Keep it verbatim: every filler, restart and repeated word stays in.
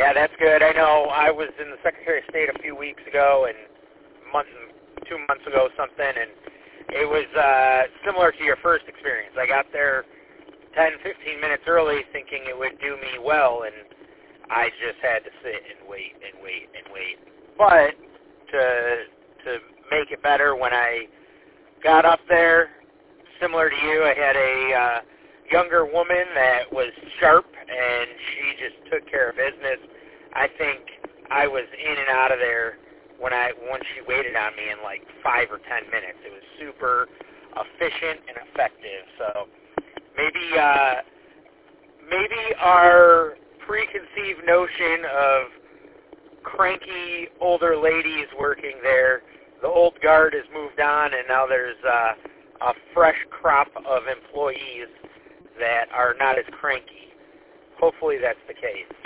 Yeah, that's good. I know I was in the Secretary of State a few weeks ago and month, two months ago something, and it was uh, similar to your first experience. I got there ten, fifteen minutes early thinking it would do me well, and I just had to sit and wait and wait and wait. But to to make it better, when I got up there, similar to you, I had a uh, younger woman that was sharp, and she just took care of business. I think I was in and out of there when I when she waited on me in like five or ten minutes. It was super efficient and effective. So maybe uh, maybe our preconceived notion of cranky older ladies working there, the old guard has moved on, and now there's uh, a fresh crop of employees that are not as cranky. Hopefully that's the case.